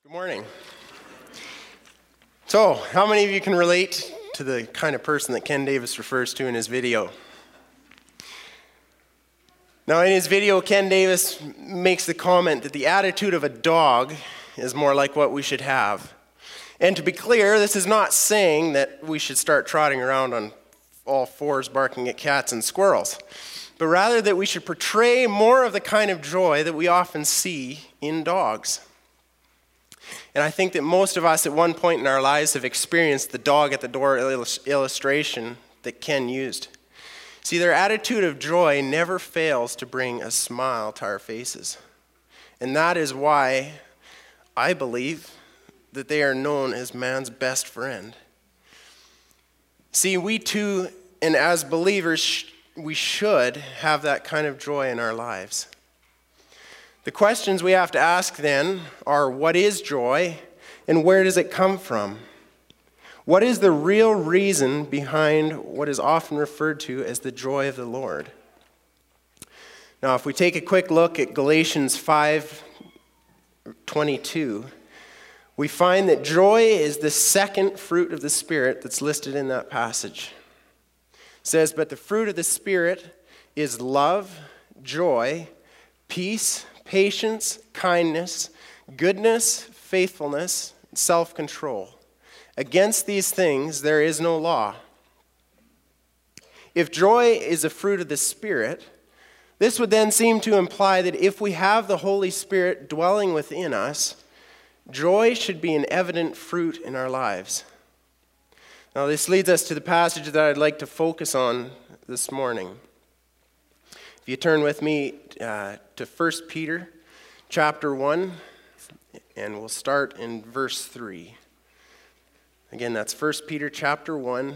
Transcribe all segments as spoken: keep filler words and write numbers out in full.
Good morning. So, how many of you can relate to the kind of person that Ken Davis refers to in his video? Now, in his video, Ken Davis makes the comment that the attitude of a dog is more like what we should have. And to be clear, this is not saying that we should start trotting around on all fours barking at cats and squirrels, but rather that we should portray more of the kind of joy that we often see in dogs. And I think that most of us at one point in our lives have experienced the dog at the door illustration that Ken used. See, their attitude of joy never fails to bring a smile to our faces. And that is why I believe that they are known as man's best friend. See, we too, and as believers, we should have that kind of joy in our lives. The questions we have to ask then are, what is joy and where does it come from? What is the real reason behind what is often referred to as the joy of the Lord? Now, if we take a quick look at Galatians five twenty-two, we find that joy is the second fruit of the Spirit that's listed in that passage. It says, but the fruit of the Spirit is love, joy, peace, patience, kindness, goodness, faithfulness, and self-control. Against these things there is no law. If joy is a fruit of the Spirit, this would then seem to imply that if we have the Holy Spirit dwelling within us, joy should be an evident fruit in our lives. Now this leads us to the passage that I'd like to focus on this morning. If you turn with me uh, to First Peter chapter one, and we'll start in verse three. Again, that's First Peter chapter one,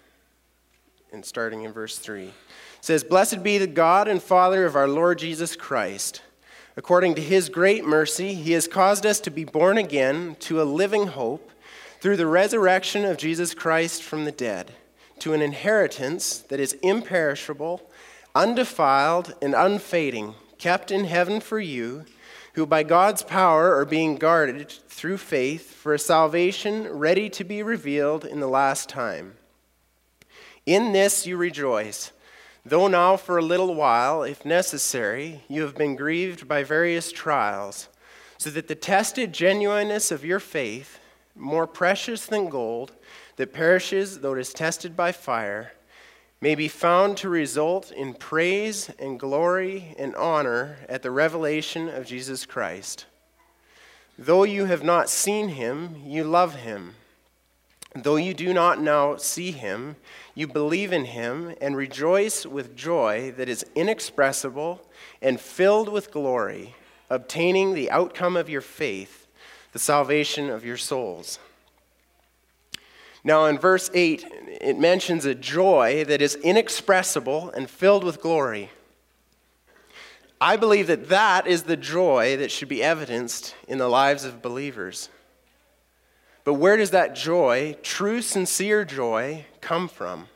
and starting in verse three. It says, blessed be the God and Father of our Lord Jesus Christ. According to his great mercy, he has caused us to be born again to a living hope through the resurrection of Jesus Christ from the dead, to an inheritance that is imperishable, undefiled, and unfading, kept in heaven for you, who by God's power are being guarded through faith for a salvation ready to be revealed in the last time. In this you rejoice, though now for a little while, if necessary, you have been grieved by various trials, so that the tested genuineness of your faith, more precious than gold, that perishes though it is tested by fire, may be found to result in praise and glory and honor at the revelation of Jesus Christ. Though you have not seen him, you love him. Though you do not now see him, you believe in him and rejoice with joy that is inexpressible and filled with glory, obtaining the outcome of your faith, the salvation of your souls. Now in verse eight, it mentions a joy that is inexpressible and filled with glory. I believe that that is the joy that should be evidenced in the lives of believers. But where does that joy, true, sincere joy, come from?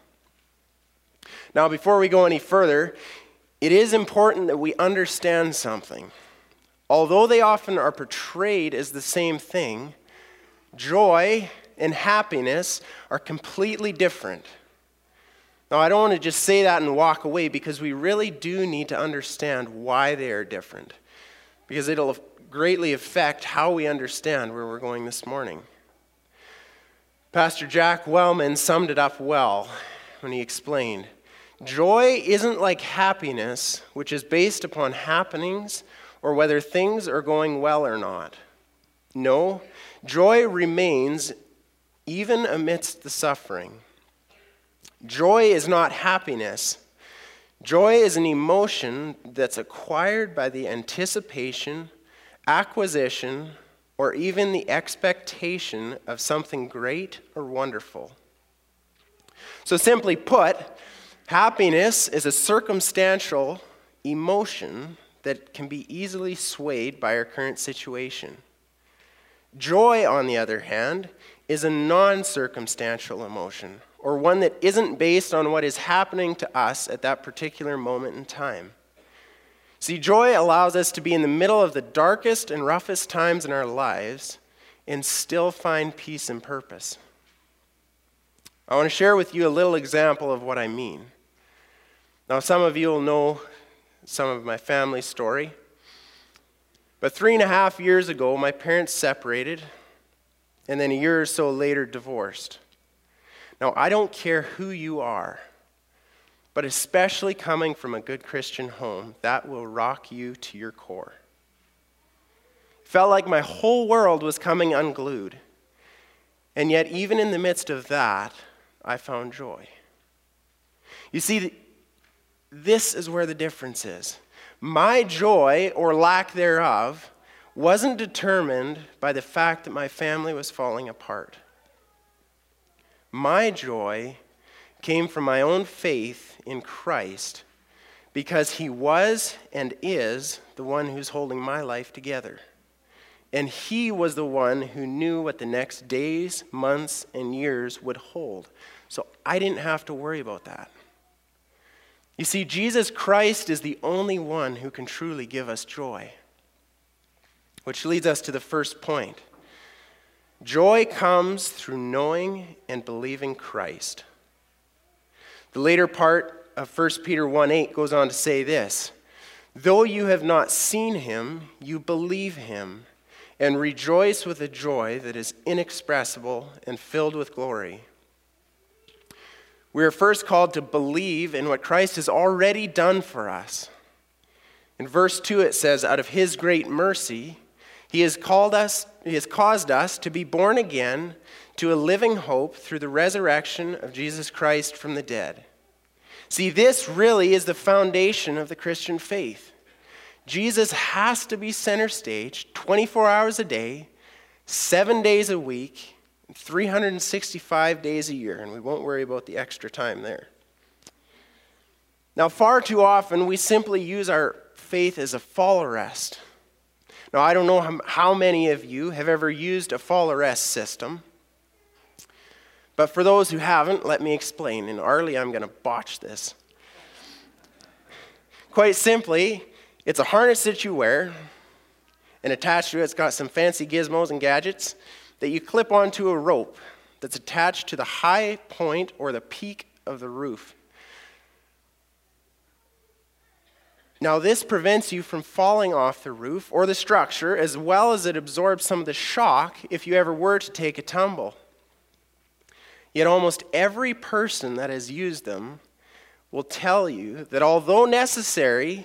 Now, before we go any further, it is important that we understand something. Although they often are portrayed as the same thing, joy and happiness are completely different. Now, I don't want to just say that and walk away, because we really do need to understand why they are different, because it'll greatly affect how we understand where we're going this morning. Pastor Jack Wellman summed it up well when he explained, joy isn't like happiness, which is based upon happenings or whether things are going well or not. No, joy remains even amidst the suffering. Joy is not happiness. Joy is an emotion that's acquired by the anticipation, acquisition, or even the expectation of something great or wonderful. So simply put, happiness is a circumstantial emotion that can be easily swayed by our current situation. Joy, on the other hand, is a non-circumstantial emotion, or one that isn't based on what is happening to us at that particular moment in time. See, joy allows us to be in the middle of the darkest and roughest times in our lives and still find peace and purpose. I want to share with you a little example of what I mean. Now, some of you will know some of my family story. But three and a half years ago, my parents separated, and then a year or so later divorced. Now, I don't care who you are, but especially coming from a good Christian home, that will rock you to your core. Felt like my whole world was coming unglued. And yet, even in the midst of that, I found joy. You see, this is where the difference is. My joy, or lack thereof, wasn't determined by the fact that my family was falling apart. My joy came from my own faith in Christ because he was and is the one who's holding my life together. And he was the one who knew what the next days, months, and years would hold. So I didn't have to worry about that. You see, Jesus Christ is the only one who can truly give us joy. Which leads us to the first point. Joy comes through knowing and believing Christ. The later part of First Peter one eight goes on to say this, though you have not seen him, you believe him, and rejoice with a joy that is inexpressible and filled with glory. We are first called to believe in what Christ has already done for us. In verse two it says, out of his great mercy, he has called us, he has caused us to be born again to a living hope through the resurrection of Jesus Christ from the dead. See, this really is the foundation of the Christian faith. Jesus has to be center stage twenty-four hours a day, seven days a week, three hundred sixty-five days a year, and we won't worry about the extra time there. Now, far too often, we simply use our faith as a fall arrest. Now, I don't know how many of you have ever used a fall arrest system, but for those who haven't, let me explain. And Arlie, I'm going to botch this. Quite simply, it's a harness that you wear, and attached to it, it's got some fancy gizmos and gadgets that you clip onto a rope that's attached to the high point or the peak of the roof. Now, this prevents you from falling off the roof or the structure, as well as it absorbs some of the shock if you ever were to take a tumble. Yet almost every person that has used them will tell you that although necessary,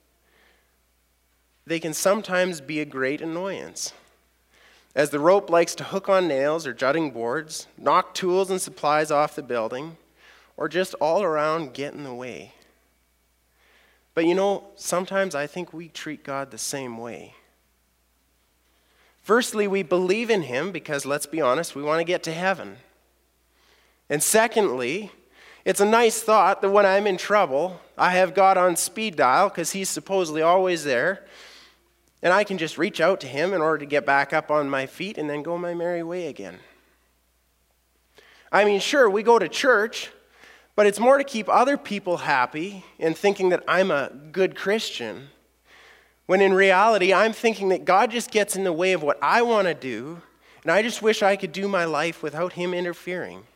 they can sometimes be a great annoyance, as the rope likes to hook on nails or jutting boards, knock tools and supplies off the building, or just all around get in the way. But you know, sometimes I think we treat God the same way. Firstly, we believe in him because, let's be honest, we want to get to heaven. And secondly, it's a nice thought that when I'm in trouble, I have God on speed dial because he's supposedly always there, and I can just reach out to him in order to get back up on my feet and then go my merry way again. I mean, sure, we go to church, but it's more to keep other people happy and thinking that I'm a good Christian, when in reality, I'm thinking that God just gets in the way of what I want to do, and I just wish I could do my life without him interfering.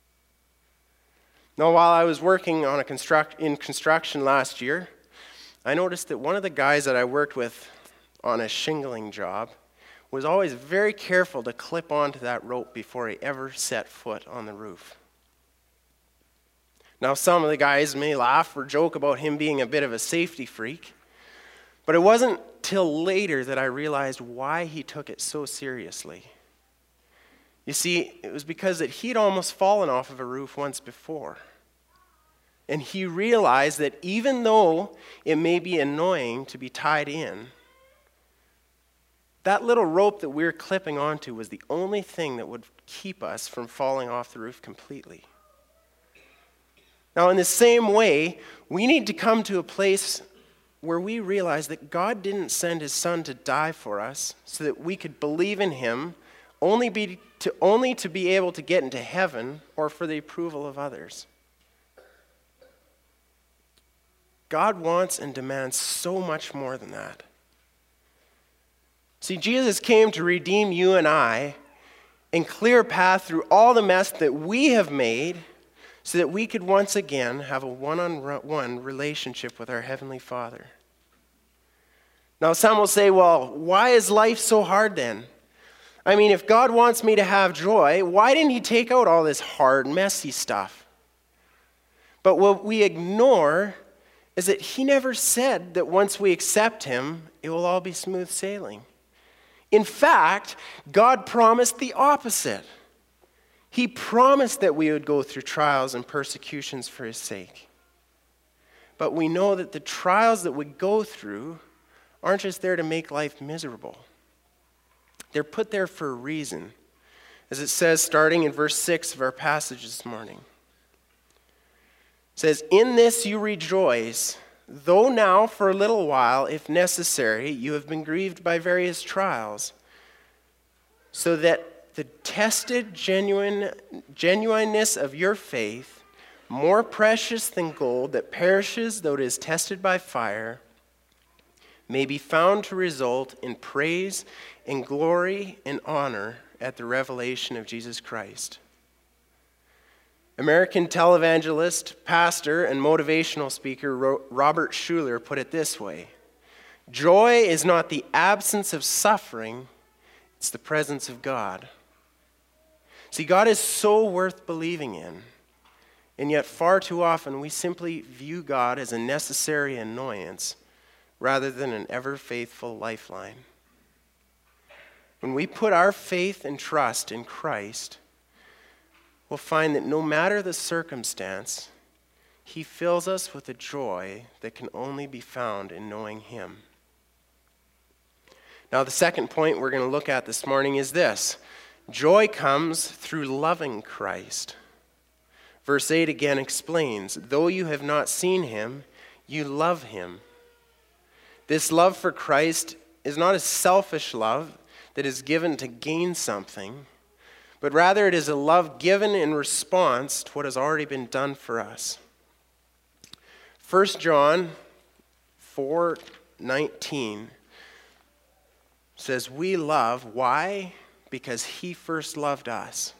Now, while I was working on a construct in construction last year, I noticed that one of the guys that I worked with on a shingling job was always very careful to clip onto that rope before he ever set foot on the roof. Now, some of the guys may laugh or joke about him being a bit of a safety freak, but it wasn't till later that I realized why he took it so seriously. You see, it was because that he'd almost fallen off of a roof once before. And he realized that even though it may be annoying to be tied in, that little rope that we were clipping onto was the only thing that would keep us from falling off the roof completely. Now, in the same way, we need to come to a place where we realize that God didn't send his son to die for us so that we could believe in him only, be to, only to be able to get into heaven or for the approval of others. God wants and demands so much more than that. See, Jesus came to redeem you and I and clear path through all the mess that we have made so that we could once again have a one-on-one relationship with our Heavenly Father. Now, some will say, well, why is life so hard then? I mean, if God wants me to have joy, why didn't he take out all this hard, messy stuff? But what we ignore is that he never said that once we accept him, it will all be smooth sailing. In fact, God promised the opposite. He promised that we would go through trials and persecutions for his sake. But we know that the trials that we go through aren't just there to make life miserable. They're put there for a reason, as it says starting in verse six of our passage this morning. It says, "In this you rejoice, though now for a little while, if necessary, you have been grieved by various trials, so that the tested genuine, genuineness of your faith, more precious than gold that perishes though it is tested by fire, may be found to result in praise and glory and honor at the revelation of Jesus Christ." American televangelist, pastor, and motivational speaker Robert Schuller put it this way: "Joy is not the absence of suffering, it's the presence of God." See, God is so worth believing in, and yet far too often we simply view God as a necessary annoyance rather than an ever-faithful lifeline. When we put our faith and trust in Christ, we'll find that no matter the circumstance, he fills us with a joy that can only be found in knowing him. Now, the second point we're going to look at this morning is this: joy comes through loving Christ. Verse eight again explains, "Though you have not seen him, you love him." This love for Christ is not a selfish love that is given to gain something, but rather it is a love given in response to what has already been done for us. First John four nineteen says, "We love." Why? Because he first loved us.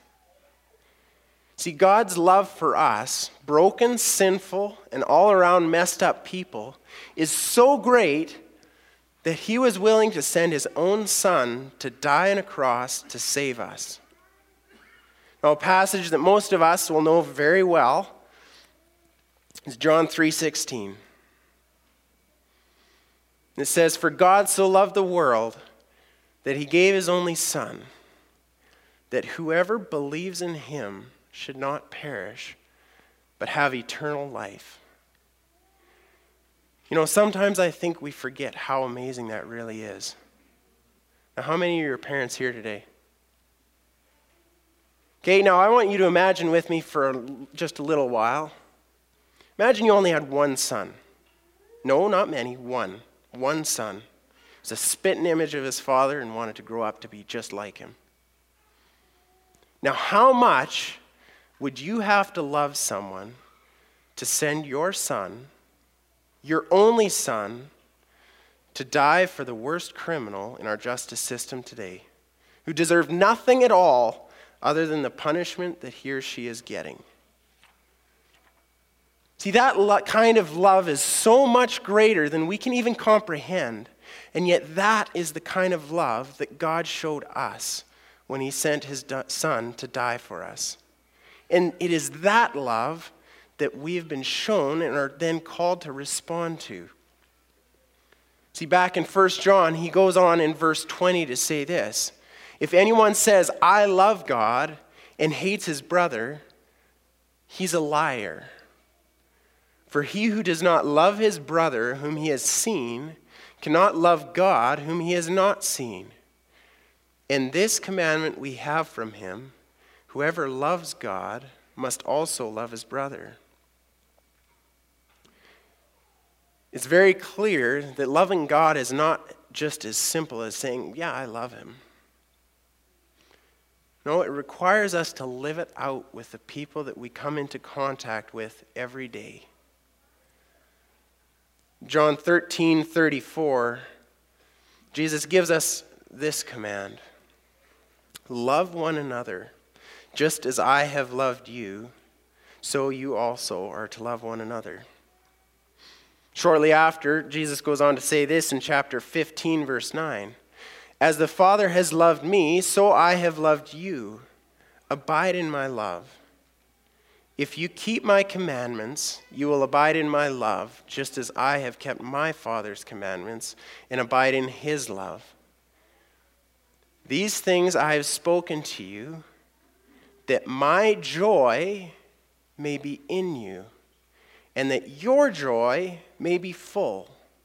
See, God's love for us, broken, sinful, and all around messed up people, is so great that he was willing to send his own son to die on a cross to save us. Now, a passage that most of us will know very well is John three sixteen. It says, "For God so loved the world that he gave his only Son, that whoever believes in him should not perish, but have eternal life." You know, sometimes I think we forget how amazing that really is. Now, how many of your parents here today? Okay, now I want you to imagine with me for just a little while. Imagine you only had one son. No, not many, one. One son. He was a spitting image of his father and wanted to grow up to be just like him. Now, how much would you have to love someone to send your son, your only son, to die for the worst criminal in our justice system today, who deserved nothing at all other than the punishment that he or she is getting? See, that lo- kind of love is so much greater than we can even comprehend, and yet that is the kind of love that God showed us when he sent his son to die for us. And it is that love that we have been shown and are then called to respond to. See, back in First John, he goes on in verse twenty to say this: "If anyone says, 'I love God,' and hates his brother, he's a liar. For he who does not love his brother whom he has seen cannot love God whom he has not seen. And this commandment we have from him: whoever loves God must also love his brother." It's very clear that loving God is not just as simple as saying, "Yeah, I love him." No, it requires us to live it out with the people that we come into contact with every day. John thirteen thirty-four, Jesus gives us this command: Love one another, just as I have loved you, so you also are to love one another. Shortly after, Jesus goes on to say this in chapter fifteen, verse nine. As the Father has loved me, so I have loved you. Abide in my love. If you keep my commandments, you will abide in my love, just as I have kept my Father's commandments and abide in his love. These things I have spoken to you, that my joy may be in you, and that your joy may be full.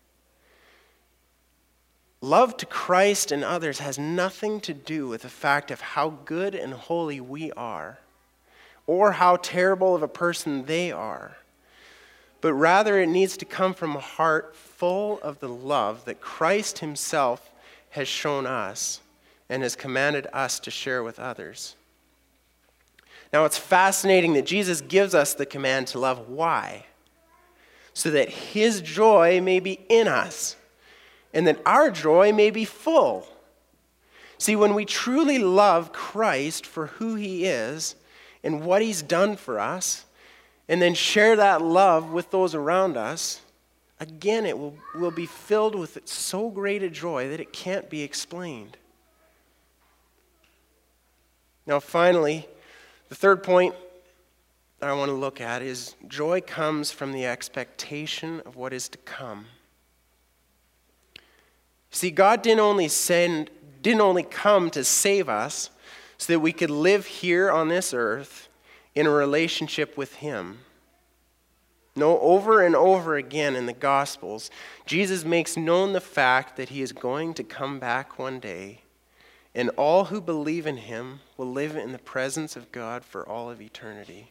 Love to Christ and others has nothing to do with the fact of how good and holy we are, or how terrible of a person they are, but rather it needs to come from a heart full of the love that Christ himself has shown us and has commanded us to share with others. Now, it's fascinating that Jesus gives us the command to love. Why? So that his joy may be in us, and that our joy may be full. See, when we truly love Christ for who he is and what he's done for us, and then share that love with those around us, again, it will, will be filled with so great a joy that it can't be explained. Now, finally, the third point I want to look at is joy comes from the expectation of what is to come. See, God didn't only send, didn't only come to save us so that we could live here on this earth in a relationship with him. No, over and over again in the Gospels, Jesus makes known the fact that he is going to come back one day, and all who believe in him will live in the presence of God for all of eternity.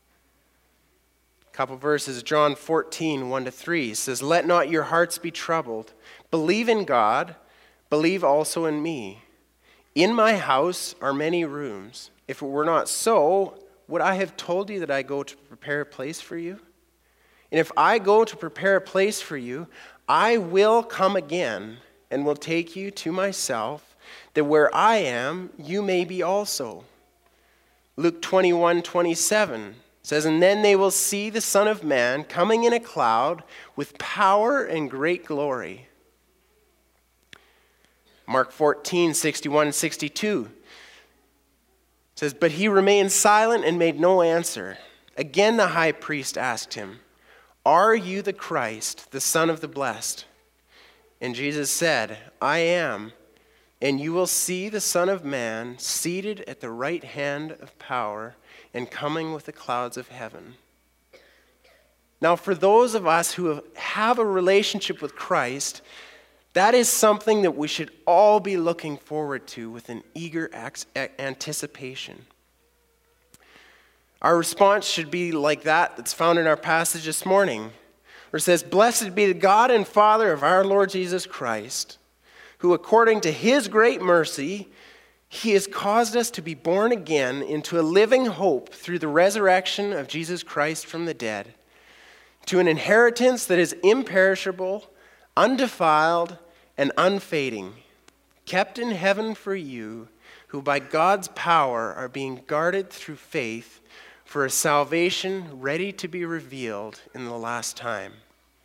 A couple verses, John fourteen, one to three says, "Let not your hearts be troubled. Believe in God, believe also in me. In my house are many rooms. If it were not so, would I have told you that I go to prepare a place for you? And if I go to prepare a place for you, I will come again and will take you to myself, that where I am, you may be also." Luke twenty-one, twenty-seven says, "And then they will see the Son of Man coming in a cloud with power and great glory." Mark fourteen, sixty-one and sixty-two says, "But he remained silent and made no answer. Again the high priest asked him, 'Are you the Christ, the Son of the Blessed?' And Jesus said, 'I am. And you will see the Son of Man seated at the right hand of power and coming with the clouds of heaven.'" Now, for those of us who have a relationship with Christ, that is something that we should all be looking forward to with an eager anticipation. Our response should be like that that's found in our passage this morning, where it says, "Blessed be the God and Father of our Lord Jesus Christ, who according to his great mercy, he has caused us to be born again into a living hope through the resurrection of Jesus Christ from the dead, to an inheritance that is imperishable, undefiled, and unfading, kept in heaven for you, who by God's power are being guarded through faith for a salvation ready to be revealed in the last time."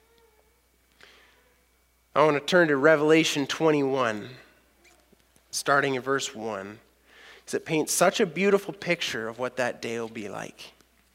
I want to turn to Revelation twenty-one, starting in verse one, because it paints such a beautiful picture of what that day will be like.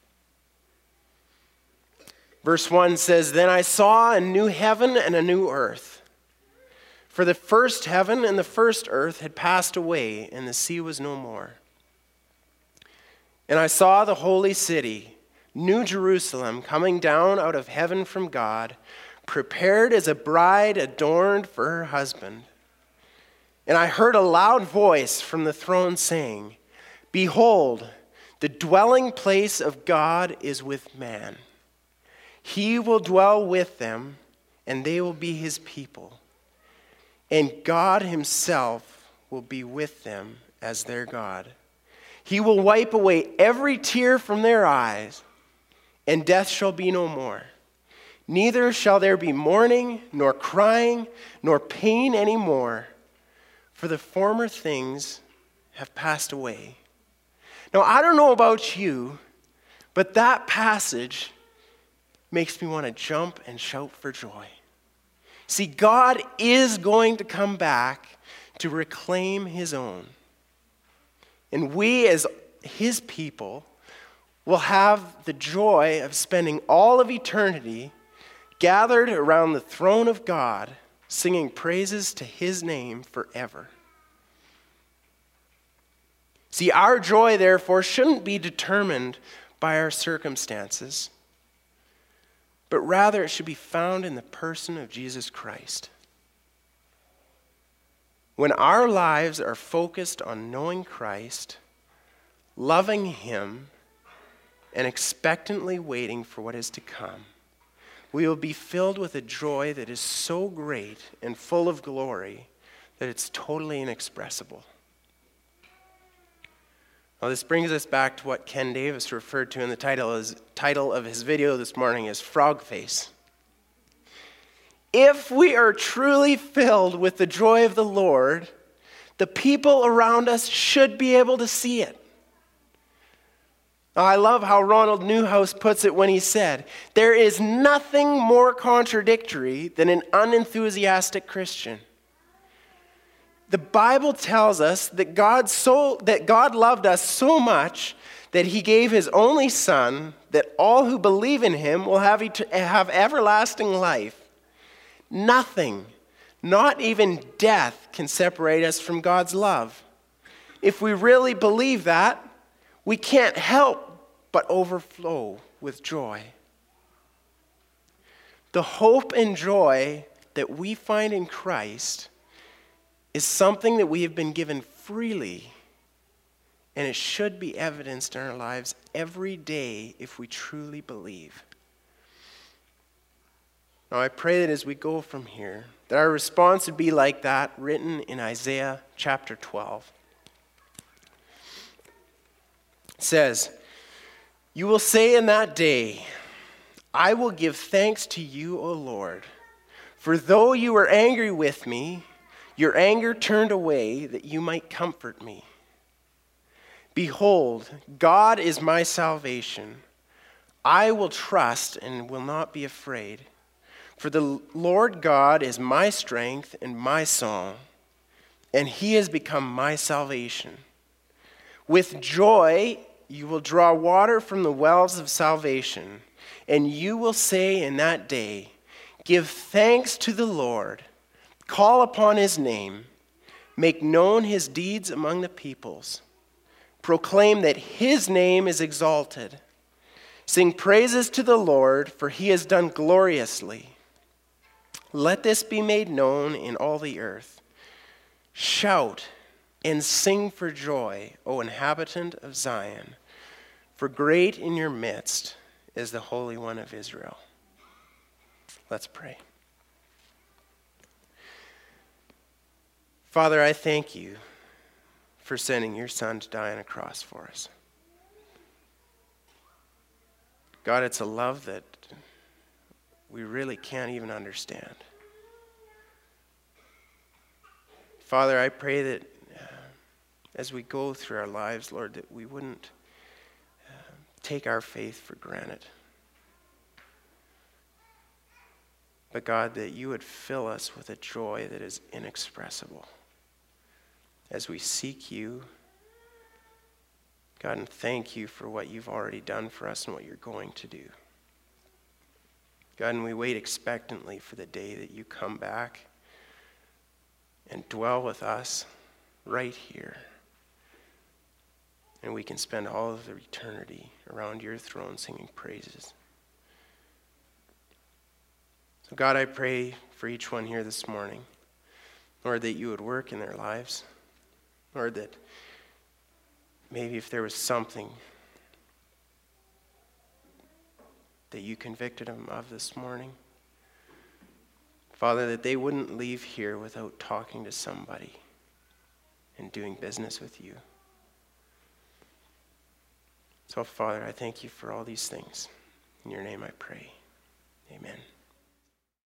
Verse one says, "Then I saw a new heaven and a new earth. For the first heaven and the first earth had passed away, and the sea was no more. And I saw the holy city, New Jerusalem, coming down out of heaven from God, prepared as a bride adorned for her husband. And I heard a loud voice from the throne saying, 'Behold, the dwelling place of God is with man. He will dwell with them, and they will be his people. And God himself will be with them as their God. He will wipe away every tear from their eyes, and death shall be no more. Neither shall there be mourning, nor crying, nor pain any more, for the former things have passed away. Now, I don't know about you, but that passage makes me want to jump and shout for joy. See, God is going to come back to reclaim his own. And we as his people will have the joy of spending all of eternity gathered around the throne of God, singing praises to his name forever. See, our joy, therefore, shouldn't be determined by our circumstances, but rather it should be found in the person of Jesus Christ. When our lives are focused on knowing Christ, loving him, and expectantly waiting for what is to come, we will be filled with a joy that is so great and full of glory that it's totally inexpressible. Well, this brings us back to what Ken Davis referred to in the title, his, title of his video this morning as Frog Face. If we are truly filled with the joy of the Lord, the people around us should be able to see it. I love how Ronald Newhouse puts it when he said, "There is nothing more contradictory than an unenthusiastic Christian." The Bible tells us that God so that God loved us so much that he gave his only Son, that all who believe in him will have, et- have everlasting life. Nothing, not even death, can separate us from God's love. If we really believe that, we can't help but overflow with joy. The hope and joy that we find in Christ is something that we have been given freely, and it should be evidenced in our lives every day if we truly believe. Now, I pray that as we go from here, that our response would be like that written in Isaiah chapter twelve. It says, "You will say in that day, I will give thanks to you, O Lord, for though you were angry with me, your anger turned away that you might comfort me. Behold, God is my salvation. I will trust and will not be afraid. For the Lord God is my strength and my song, and he has become my salvation. With joy you will draw water from the wells of salvation, and you will say in that day, give thanks to the Lord. Call upon his name. Make known his deeds among the peoples. Proclaim that his name is exalted. Sing praises to the Lord, for he has done gloriously. Let this be made known in all the earth. Shout and sing for joy, O inhabitant of Zion, for great in your midst is the Holy One of Israel." Let's pray. Father, I thank you for sending your Son to die on a cross for us. God, it's a love that we really can't even understand. Father, I pray that uh, as we go through our lives, Lord, that we wouldn't uh, take our faith for granted. But God, that you would fill us with a joy that is inexpressible as we seek you. God, and thank you for what you've already done for us and what you're going to do. God, and we wait expectantly for the day that you come back and dwell with us right here. And we can spend all of the eternity around your throne singing praises. So God, I pray for each one here this morning, Lord, that you would work in their lives. Lord, that maybe if there was something that you convicted them of this morning, Father, that they wouldn't leave here without talking to somebody and doing business with you. So, Father, I thank you for all these things. In your name I pray. Amen.